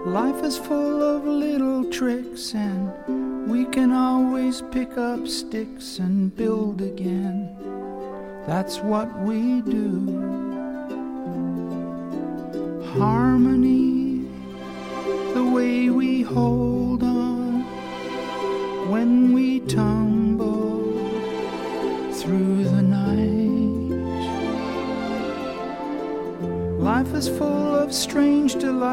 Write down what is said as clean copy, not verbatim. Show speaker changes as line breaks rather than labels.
Life is full of little tricks, and we can always pick up sticks and build again. That's what we do. Harmony, the way we hold on when we tumble through the night. Life is full of strange delights.